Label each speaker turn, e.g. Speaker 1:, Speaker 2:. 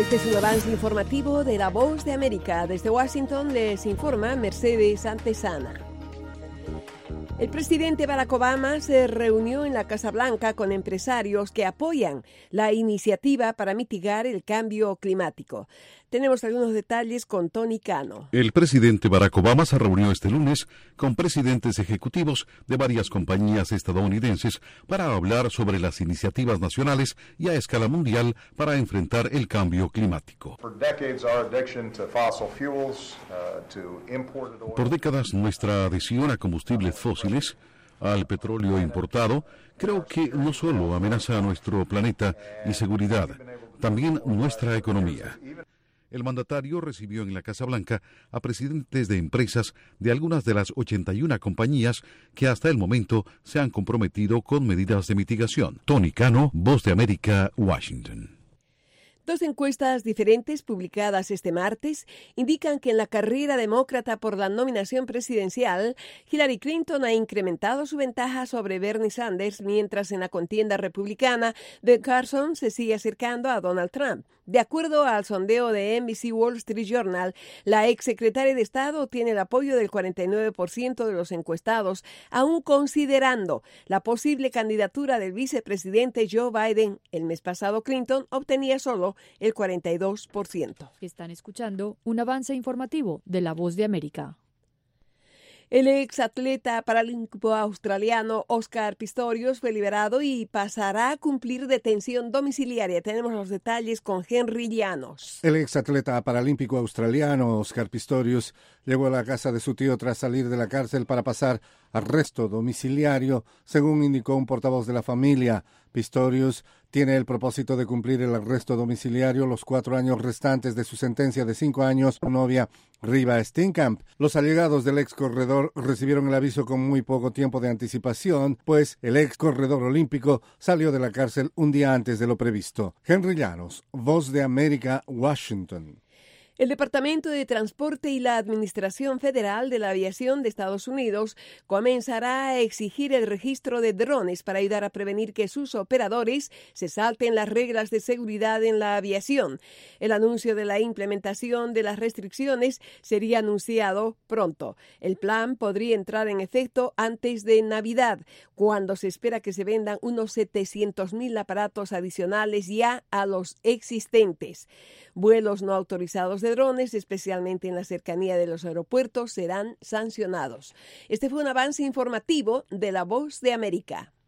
Speaker 1: Este es un avance informativo de La Voz de América. Desde Washington les informa Mercedes Antesana. El presidente Barack Obama se reunió en la Casa Blanca con empresarios que apoyan la iniciativa para mitigar el cambio climático. Tenemos algunos detalles con Tony Cano.
Speaker 2: El presidente Barack Obama se reunió este lunes con presidentes ejecutivos de varias compañías estadounidenses para hablar sobre las iniciativas nacionales y a escala mundial para enfrentar el cambio climático. Por décadas, nuestra adhesión a combustibles fósiles, al petróleo importado, creo que no solo amenaza a nuestro planeta y seguridad, también nuestra economía. El mandatario recibió en la Casa Blanca a presidentes de empresas de algunas de las 81 compañías que hasta el momento se han comprometido con medidas de mitigación. Tony Cano, Voz de América, Washington.
Speaker 1: Dos encuestas diferentes publicadas este martes indican que en la carrera demócrata por la nominación presidencial, Hillary Clinton ha incrementado su ventaja sobre Bernie Sanders, mientras en la contienda republicana, Ben Carson se sigue acercando a Donald Trump. De acuerdo al sondeo de NBC Wall Street Journal, la exsecretaria de Estado tiene el apoyo del 49% de los encuestados, aún considerando la posible candidatura del vicepresidente Joe Biden. El mes pasado, Clinton obtenía solo el 42%.
Speaker 3: Están escuchando un avance informativo de La Voz de América.
Speaker 1: El exatleta paralímpico australiano Oscar Pistorius fue liberado y pasará a cumplir detención domiciliaria. Tenemos los detalles con Henry Llanos.
Speaker 4: El exatleta paralímpico australiano Oscar Pistorius llegó a la casa de su tío tras salir de la cárcel para pasar arresto domiciliario, según indicó un portavoz de la familia. Pistorius tiene el propósito de cumplir el arresto domiciliario los 4 años restantes de su sentencia de 5 años con su novia Riva Steenkamp. Los allegados del ex corredor recibieron el aviso con muy poco tiempo de anticipación, pues el ex corredor olímpico salió de la cárcel un día antes de lo previsto. Henry Llanos, Voz de América, Washington.
Speaker 1: El Departamento de Transporte y la Administración Federal de la Aviación de Estados Unidos comenzará a exigir el registro de drones para ayudar a prevenir que sus operadores se salten las reglas de seguridad en la aviación. El anuncio de la implementación de las restricciones sería anunciado pronto. El plan podría entrar en efecto antes de Navidad, cuando se espera que se vendan unos 700,000 aparatos adicionales ya a los existentes. Vuelos no autorizados de drones, especialmente en la cercanía de los aeropuertos, serán sancionados. Este fue un avance informativo de La Voz de América.